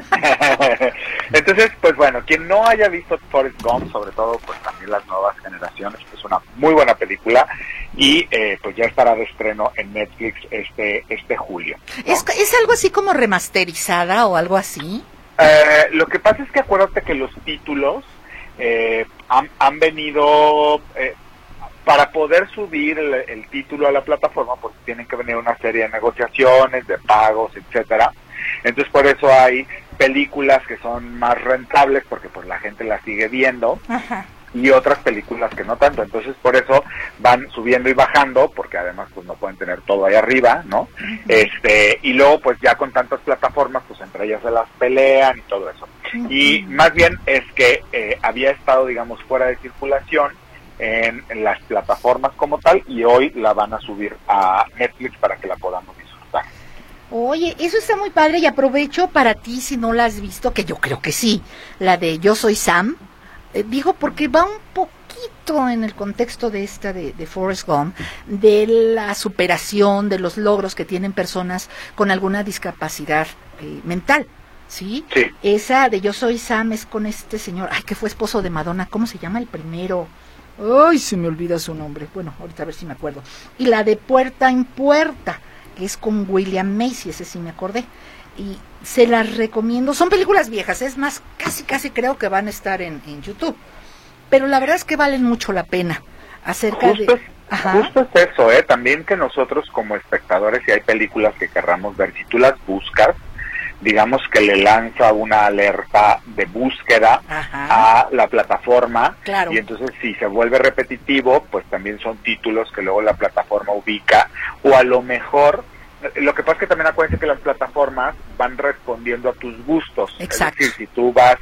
Entonces, pues bueno, quien no haya visto Forrest Gump, sobre todo pues también las nuevas generaciones, es una muy buena película, y eh, pues ya estará de estreno en Netflix este este julio, ¿no? ¿Es, ¿Es algo así como remasterizada o algo así? Eh, lo que pasa es que acuérdate que los títulos eh, han, han venido... Eh, para poder subir el, el título a la plataforma, pues tienen que venir una serie de negociaciones, de pagos, etcétera. Entonces por eso hay películas que son más rentables porque pues la gente las sigue viendo. Ajá. Y otras películas que no tanto, entonces por eso van subiendo y bajando, porque además pues no pueden tener todo ahí arriba, ¿no? Uh-huh. Este, y luego pues ya con tantas plataformas, pues entre ellas se las pelean y todo eso. Uh-huh. Y más bien es que eh, había estado, digamos, fuera de circulación en, en las plataformas como tal, y hoy la van a subir a Netflix para que la podamos disfrutar. Oye, eso está muy padre, y aprovecho para ti, si no la has visto, que yo creo que sí, la de Yo Soy Sam. Digo, porque va un poquito en el contexto de esta de, de Forrest Gump, de la superación, de los logros que tienen personas con alguna discapacidad eh, mental, ¿sí? Sí. Esa de Yo Soy Sam es con este señor, ay, que fue esposo de Madonna, ¿cómo se llama el primero? Ay, se me olvida su nombre, bueno, ahorita a ver si me acuerdo. Y la de Puerta en Puerta, que es con William Macy, ese sí me acordé. Y se las recomiendo, son películas viejas, es más, casi casi creo que van a estar en, en YouTube, pero la verdad es que valen mucho la pena, acerca justo de... Es, justo es eso, ¿eh? También que nosotros como espectadores, si hay películas que querramos ver, si tú las buscas, digamos que le lanza una alerta de búsqueda Ajá. a la plataforma, claro. Y entonces si se vuelve repetitivo, pues también son títulos que luego la plataforma ubica, o a lo mejor... Lo que pasa es que también acuérdense que las plataformas van respondiendo a tus gustos. Exacto. Es decir, si tú vas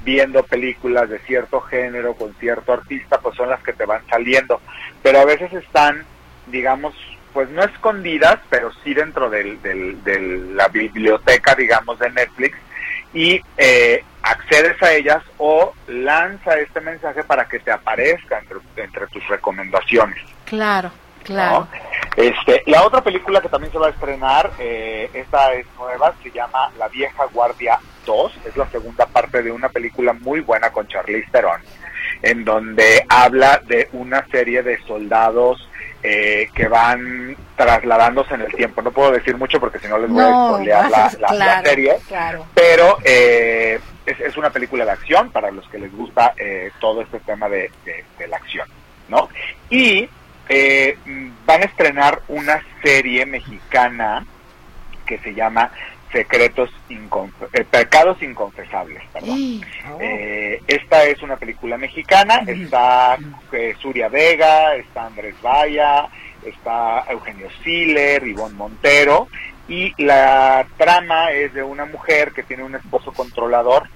viendo películas de cierto género con cierto artista, pues son las que te van saliendo, pero a veces están, digamos, pues no escondidas, pero sí dentro del, del, de la biblioteca, digamos, de Netflix, y eh, accedes a ellas o lanza este mensaje para que te aparezca entre, entre tus recomendaciones. Claro, claro. ¿No? Este, la otra película que también se va a estrenar, eh, esta es nueva, se llama La Vieja Guardia dos, es la segunda parte de una película muy buena con Charlize Theron, en donde habla de una serie de soldados eh, que van trasladándose en el tiempo. No puedo decir mucho porque si no les voy no, a spoilear la, la, claro, la serie, claro. pero eh, es, es una película de acción para los que les gusta eh, todo este tema de, de, de la acción, ¿no? Y eh, van a estrenar una serie mexicana que se llama Secretos Inconf- eh, Pecados Inconfesables, perdón. Sí. Oh. Eh, esta es una película mexicana, está eh, Suria Vega, está Andrés Valla, está Eugenio Siller, Ivonne Montero, y la trama es de una mujer que tiene un esposo controlador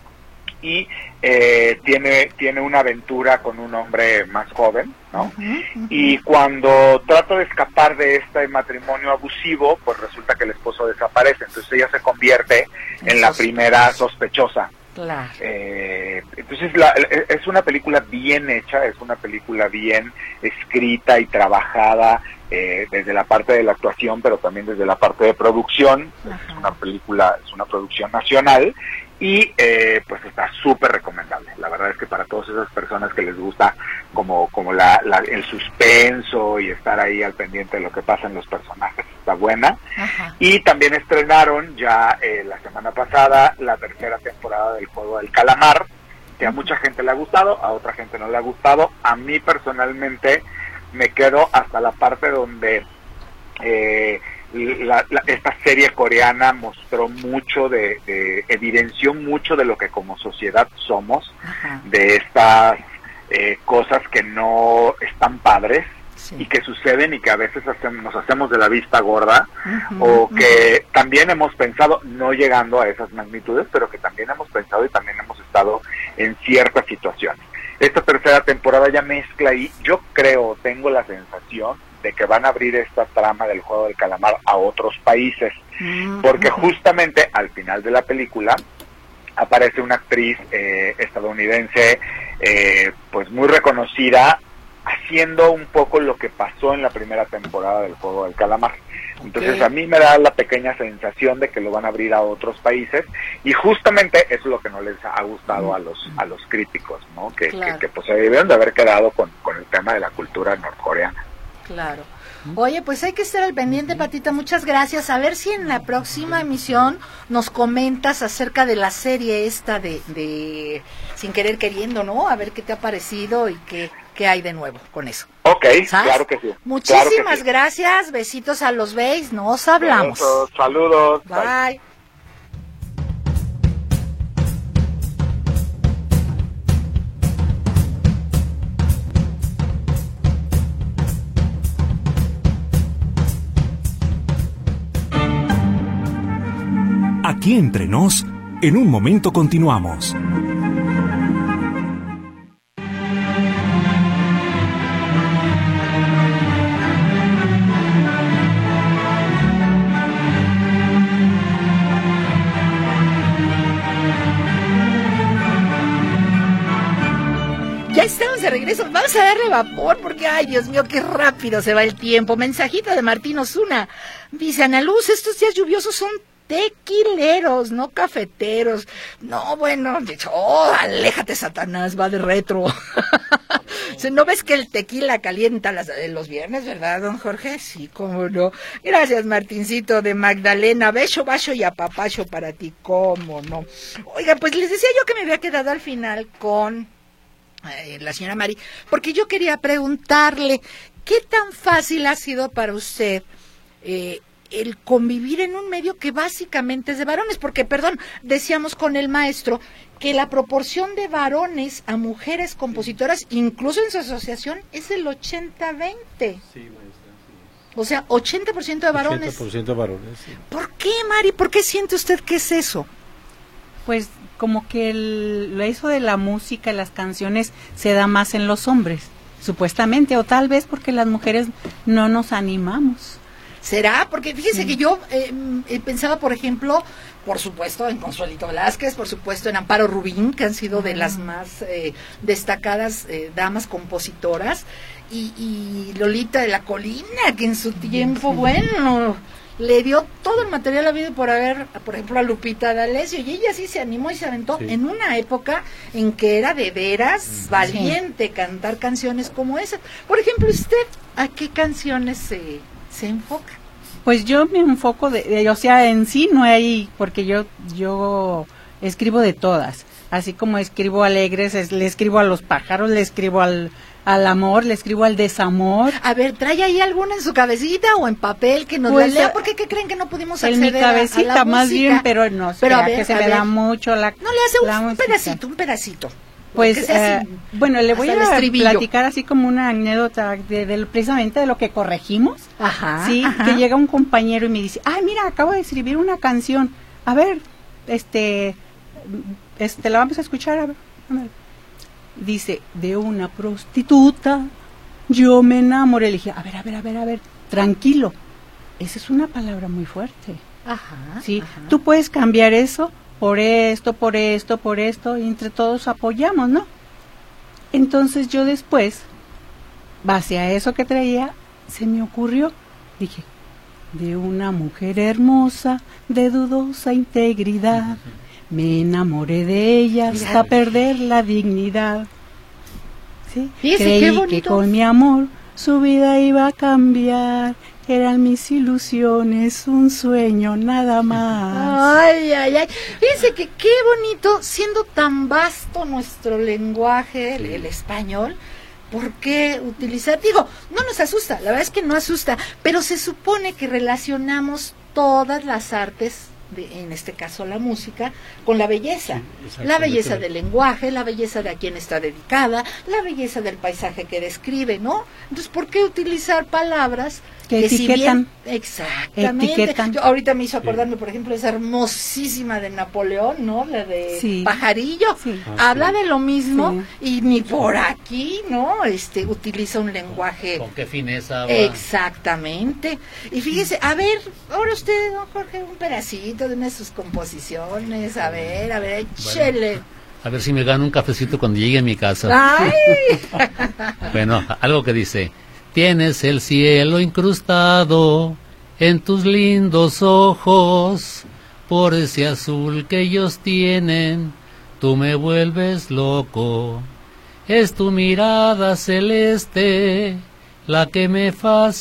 y eh, tiene tiene una aventura con un hombre más joven, ¿no? Uh-huh, uh-huh. Y cuando trata de escapar de este matrimonio abusivo, pues resulta que el esposo desaparece, entonces ella se convierte en Eso la primera sospechosa. Claro. Eh, entonces la, es una película bien hecha, es una película bien escrita y trabajada eh, desde la parte de la actuación, pero también desde la parte de producción. Ajá. Es una película, es una producción nacional. Y eh, pues está súper recomendable. La verdad es que para todas esas personas que les gusta como como la, la el suspenso y estar ahí al pendiente de lo que pasa en los personajes, está buena. Ajá. Y también estrenaron ya eh, la semana pasada la tercera temporada del Juego del Calamar, que a mucha gente le ha gustado, a otra gente no le ha gustado. A mí personalmente me quedo hasta la parte donde eh, La, la, esta serie coreana mostró mucho de, de, evidenció mucho de lo que como sociedad somos. Ajá. De estas eh, cosas que no están padres, sí. Y que suceden y que a veces hacemos, nos hacemos de la vista gorda, uh-huh, o que uh-huh. también hemos pensado, no llegando a esas magnitudes, pero que también hemos pensado y también hemos estado en ciertas situaciones. Esta tercera temporada ya mezcla y yo creo, tengo la sensación de que van a abrir esta trama del Juego del Calamar a otros países, mm-hmm. porque justamente al final de la película aparece una actriz eh, estadounidense eh, pues muy reconocida haciendo un poco lo que pasó en la primera temporada del Juego del Calamar. Entonces okay. a mí me da la pequeña sensación de que lo van a abrir a otros países y justamente eso es lo que no les ha gustado a los a los críticos, ¿no? Que, claro. que, que pues se debieron de haber quedado con, con el tema de la cultura norcoreana. Claro. Oye, pues hay que estar al pendiente, Patita, muchas gracias. A ver si en la próxima emisión nos comentas acerca de la serie esta de, de Sin Querer Queriendo, ¿no? A ver qué te ha parecido y qué, qué hay de nuevo con eso. Ok, ¿sabes? Claro que sí. Muchísimas claro que sí. gracias, besitos a los Beys, nos hablamos. Besos, saludos. Bye. Bye. Aquí entre nos, en un momento continuamos. Ya estamos de regreso, vamos a darle vapor porque, ay Dios mío, qué rápido se va el tiempo. Mensajito de Martín Osuna, dice Ana Luz, estos días lluviosos son tequileros, no cafeteros. No, bueno, oh, aléjate Satanás, va de retro. ¿No ves que el tequila calienta las, los viernes, verdad, don Jorge? Sí, cómo no. Gracias, Martincito de Magdalena. Beso, bacho y apapacho para ti, cómo no. Oiga, pues les decía yo que me había quedado al final con eh, la señora Mari, porque yo quería preguntarle, ¿qué tan fácil ha sido para usted eh, el convivir en un medio que básicamente es de varones? Porque, perdón, decíamos con el maestro que la proporción de varones a mujeres compositoras, incluso en su asociación, es el ochenta veinte. Sí, maestra, sí. O sea, ochenta por ciento de varones. ochenta por ciento de varones, sí. ¿Por qué, Mari? ¿Por qué siente usted que es eso? Pues como que el, eso de la música, las canciones, se da más en los hombres, supuestamente, o tal vez porque las mujeres no nos animamos. ¿Será? Porque fíjese sí. que yo eh, eh, pensaba, por ejemplo, por supuesto en Consuelito Velázquez, por supuesto en Amparo Rubín, que han sido de las más eh, destacadas eh, damas compositoras, y, y Lolita de la Colina, que en su tiempo, sí. bueno, le dio todo el material habido por haber, por ejemplo, a Lupita D'Alessio, y ella sí se animó y se aventó sí. en una época en que era de veras sí. valiente cantar canciones como esas. Por ejemplo, ¿usted a qué canciones se, se enfoca? Pues yo me enfoco, de, de, o sea, en sí no hay, porque yo yo escribo de todas, así como escribo alegres, es, le escribo a los pájaros, le escribo al al amor, le escribo al desamor. A ver, ¿trae ahí alguna en su cabecita o en papel que nos pues, la lea? ¿Por qué ¿qué creen que no pudimos acceder en mi cabecita, a, a la más música? bien, pero no, pero a ver, ver, que se a me ver. da mucho la No le hace un, la un música. pedacito, un pedacito. Pues, eh, bueno, le voy a platicar así como una anécdota de, de, precisamente de lo que corregimos. Ajá, sí, ajá. que llega un compañero y me dice, ay, mira, acabo de escribir una canción. A ver, este, este, la vamos a escuchar. A ver, a ver. Dice, de una prostituta yo me enamoré. Le dije, a ver, a ver, a ver, a ver, tranquilo. Esa es una palabra muy fuerte. Ajá. Sí, ajá. Tú puedes cambiar eso por esto, por esto, por esto, y entre todos apoyamos, ¿no? Entonces yo después, base a eso que traía, se me ocurrió, dije, de una mujer hermosa, de dudosa integridad, me enamoré de ella hasta Mira. perder la dignidad. ¿Sí? Fíjese, Creí qué bonito. que con mi amor su vida iba a cambiar. Eran mis ilusiones, un sueño nada más. Ay, ay, ay. Fíjense que qué bonito, siendo tan vasto nuestro lenguaje, el, el español, ¿por qué utilizar? Digo, no nos asusta, la verdad es que no asusta, pero se supone que relacionamos todas las artes, de, en este caso la música, con la belleza. Sí, la belleza del lenguaje, la belleza de a quien está dedicada, la belleza del paisaje que describe, ¿no? Entonces, ¿por qué utilizar palabras que, que etiquetan? Si bien, exactamente. Etiquetan. Yo ahorita me hizo acordarme, por ejemplo, esa hermosísima de Napoleón, ¿no? La de sí. Pajarillo. Sí. Ah, Habla sí. de lo mismo sí. y ni por aquí, ¿no? Este, utiliza un lenguaje. Con, con qué fineza. Va. Exactamente. Y fíjese, a ver, ahora usted, don Jorge, un pedacito de una de sus composiciones, a ver, a ver, échele. Bueno, a ver si me gano un cafecito cuando llegue a mi casa. ¡Ay! Bueno, algo que dice, tienes el cielo incrustado en tus lindos ojos, por ese azul que ellos tienen, tú me vuelves loco. Es tu mirada celeste la que me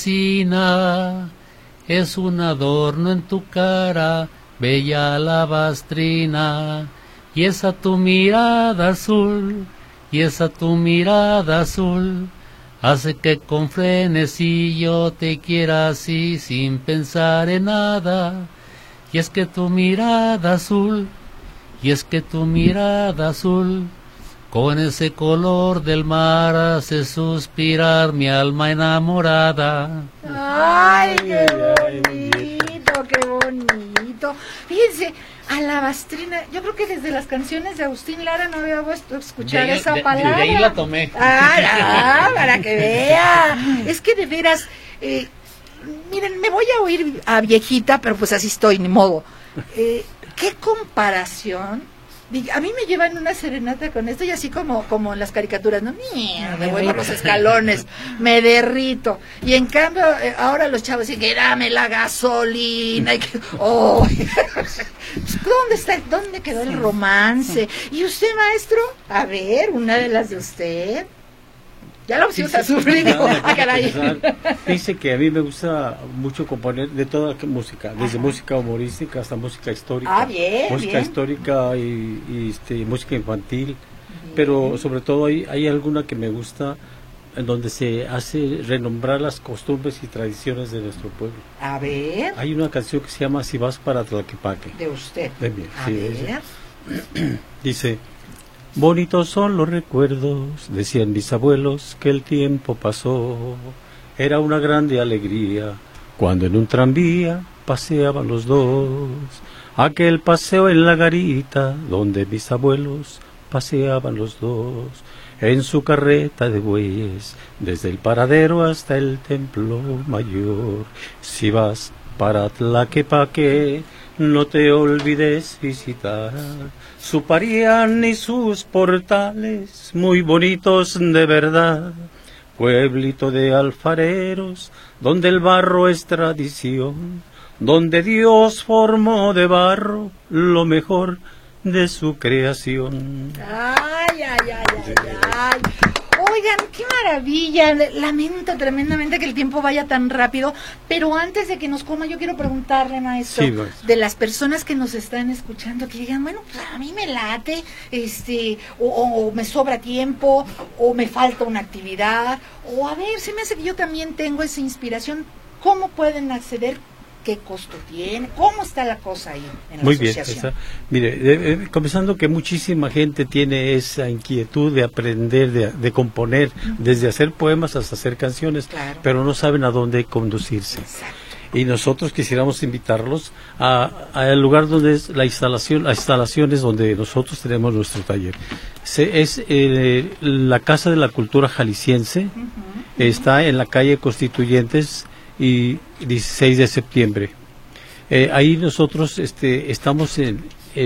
fascina, es un adorno en tu cara, bella alabastrina, y esa tu mirada azul, y esa tu mirada azul, hace que con frenesí yo te quiera así sin pensar en nada, y es que tu mirada azul, y es que tu mirada azul, con ese color del mar hace suspirar mi alma enamorada. ¡Ay, qué bonito, qué bonito! Fíjense, alabastrina, yo creo que desde las canciones de Agustín Lara no había vuelto a escuchar de ahí, esa de, palabra. De ahí la tomé. Ah, para que vea. Es que de veras, eh, miren, me voy a oír a viejita, pero pues así estoy, ni modo. Eh, ¿Qué comparación? A mí me llevan una serenata con esto y así como como en las caricaturas, no, mierda, me voy por los escalones, me derrito. Y en cambio, eh, ahora los chavos dicen que dame la gasolina. Y que, oh, ¿dónde está, dónde quedó el romance? ¿Y usted, maestro? A ver, una de las de usted. Ya lo pusimos a sufrir, digo, ah, caray. Dice que a mí me gusta mucho componer de toda música, desde Ajá. música humorística hasta música histórica. Ah, bien, música bien. histórica y, y este, música infantil, bien. Pero sobre todo hay, hay alguna que me gusta en donde se hace renombrar las costumbres y tradiciones de nuestro pueblo. A ver. Hay una canción que se llama Si vas para Tlaquepaque. De usted. De mí, a sí, ver. Dice, dice bonitos son los recuerdos, decían mis abuelos, que el tiempo pasó. Era una grande alegría cuando en un tranvía paseaban los dos. aquel paseo en la garita donde mis abuelos paseaban los dos en su carreta de bueyes, desde el paradero hasta el templo mayor. Si vas para Tlaquepaque, no te olvides visitar su Parián y sus portales, muy bonitos de verdad. Pueblito de alfareros, donde el barro es tradición, donde Dios formó de barro lo mejor de su creación. Ay, ay, ay, ay, ay. Oigan, qué maravilla. Lamento tremendamente que el tiempo vaya tan rápido, pero antes de que nos coma, yo quiero preguntarle, maestro, sí, maestro, de las personas que nos están escuchando, que digan, bueno, pues a mí me late, este, o, o, o me sobra tiempo, o me falta una actividad, o a ver, se me hace que yo también tengo esa inspiración. ¿Cómo pueden acceder? ¿Qué costo tiene? ¿Cómo está la cosa ahí en la Muy asociación? bien, está, mire, eh, eh, comenzando que muchísima gente tiene esa inquietud de aprender, de, de componer, uh-huh, desde hacer poemas hasta hacer canciones, claro, pero no saben a dónde conducirse. Exacto. Y nosotros quisiéramos invitarlos al lugar donde es la instalación, las instalaciones donde nosotros tenemos nuestro taller. Se, es eh, la Casa de la Cultura Jalisciense, uh-huh, uh-huh, está en la calle Constituyentes y dieciséis de septiembre. Eh, ahí nosotros este, estamos en,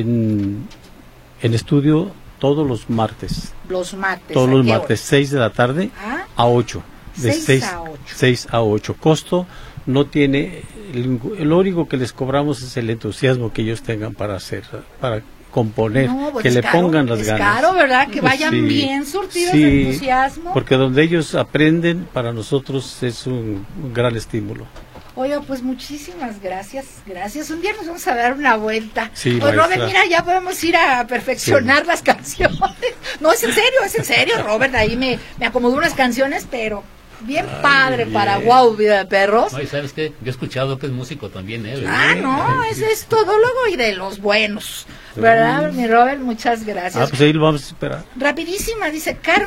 en, en estudio todos los martes. Los martes. Todos los qué martes, hora? seis de la tarde ¿Ah? a ocho. De seis a ocho. seis a ocho. Costo no tiene, lo único que les cobramos es el entusiasmo que ellos tengan para hacer, para componer, no, pues que le caro, pongan las es ganas. Claro, ¿verdad? Que vayan sí, bien surtidos sí, de entusiasmo. Porque donde ellos aprenden, para nosotros es un, un gran estímulo. Oiga, pues muchísimas gracias, gracias. Un día nos vamos a dar una vuelta. Sí, pues Robert, mira, ya podemos ir a perfeccionar sí. las canciones. No, es en serio, es en serio, Robert. Ahí me, me acomodó unas canciones, pero bien Ay, padre bien. Para Wow, Vida de Perros. No, y sabes qué, yo he escuchado que es músico también, ¿eh? Ah, no, ese es todólogo y de los buenos. ¿Verdad, mi Robert? Muchas gracias. Ah, pues ahí lo vamos a esperar. Rapidísima, dice Carmen,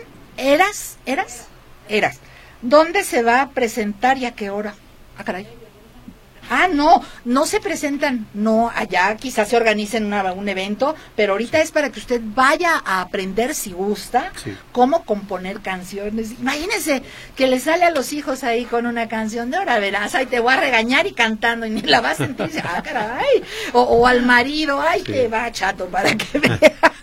¿eras? ¿Eras? Eras. ¿Dónde se va a presentar y a qué hora? Ah, caray. Ah, no, no se presentan, no, allá quizás se organicen una, un evento, pero ahorita sí. es para que usted vaya a aprender, si gusta, sí. cómo componer canciones. Imagínese que le sale a los hijos ahí con una canción de ahora verás, ay, te voy a regañar y cantando, y ni la vas a sentir, ah, caray, o, o al marido, ay, sí. que va chato, para que veas.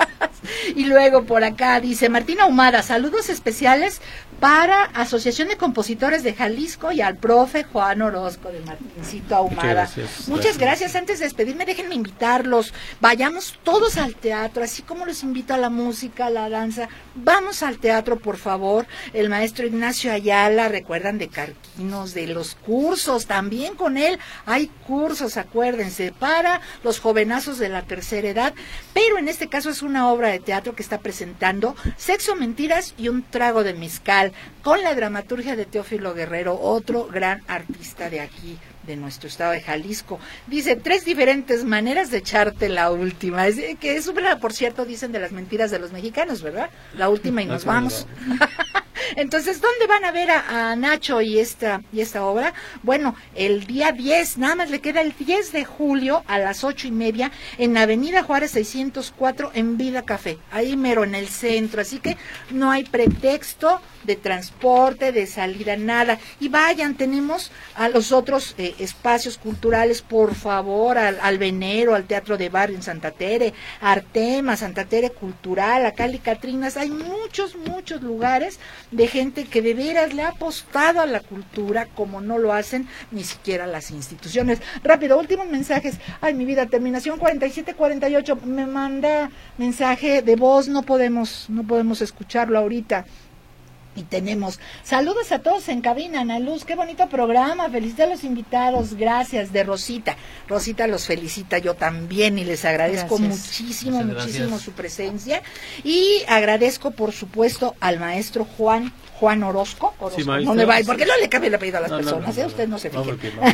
Y luego por acá dice Martina Ahumada, saludos especiales para Asociación de Compositores de Jalisco y al profe Juan Orozco de Martincito Ahumada. Muchas gracias. Muchas gracias. Antes de despedirme, déjenme invitarlos. Vayamos todos al teatro, así como los invito a la música, a la danza. Vamos al teatro, por favor. El maestro Ignacio Ayala, recuerdan de Carquinos, de los cursos, también con él hay cursos, acuérdense, para los jovenazos de la tercera edad, pero en este caso es una obra de teatro que está presentando Sexo, Mentiras y un trago de mezcal, con la dramaturgia de Teófilo Guerrero, otro gran artista de aquí, de nuestro estado de Jalisco. Dice, tres diferentes maneras de echarte la última. Es, que es una, por cierto, dicen de las mentiras de los mexicanos, ¿verdad? La última y nos vamos. Entonces, ¿dónde van a ver a, a Nacho y esta y esta obra? Bueno, el día diez, nada más le queda el diez de julio a las ocho y media en Avenida Juárez seiscientos cuatro en Vida Café, ahí mero en el centro, así que no hay pretexto de transporte, de salida, nada. Y vayan, tenemos a los otros eh, espacios culturales, por favor, al, al Venero, al Teatro de Barrio en Santa Tere, Artema, Santa Tere Cultural, a Cali Catrinas, hay muchos, muchos lugares de gente que de veras le ha apostado a la cultura como no lo hacen ni siquiera las instituciones. Rápido, últimos mensajes. Ay, mi vida, terminación cuarenta y siete cuarenta y ocho, me manda mensaje de voz, no podemos, no podemos escucharlo ahorita. Y tenemos saludos a todos en cabina, Ana Luz, qué bonito programa, felicidades a los invitados, gracias, de Rosita. Rosita los felicita, yo también, y les agradezco gracias. muchísimo, Muchas muchísimo gracias. su presencia. Y agradezco, por supuesto, al maestro Juan Juan Orozco, Orozco. Sí, no me va, ¿por qué no le cambia el apellido a las no, personas? No, no, no, Usted no se fije. No, porque, no,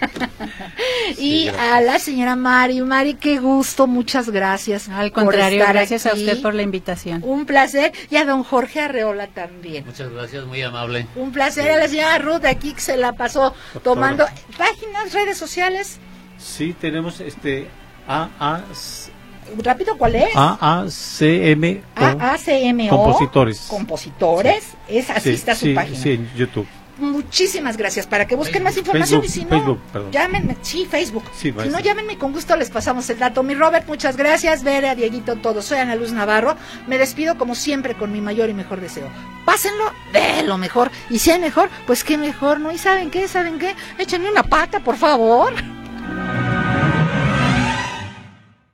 porque... y sí, a la señora Mari, Mari, qué gusto, muchas gracias. Al contrario, gracias aquí. a usted por la invitación. Un placer, y a don Jorge Arreola también. Muchas gracias, muy amable. Un placer, sí. a la señora Ruth aquí que se la pasó tomando. ¿Páginas, redes sociales? Sí, tenemos este A A Rápido, ¿cuál es? A A C M O. A A C M O. Compositores. Compositores. Sí. Es así sí, está su sí, página. Sí, en YouTube. Muchísimas gracias. Para que busquen más información Facebook, y si no, Facebook, perdón. llámenme. Sí, Facebook. Sí, si no, llámenme, con gusto les pasamos el dato. Mi Robert, muchas gracias. Bere, a Dieguito, todo. Soy Ana Luz Navarro. Me despido como siempre con mi mayor y mejor deseo. Pásenlo de lo mejor. Y si hay mejor, pues qué mejor, ¿no? ¿Y saben qué? ¿Saben qué? Échenme una pata, por favor.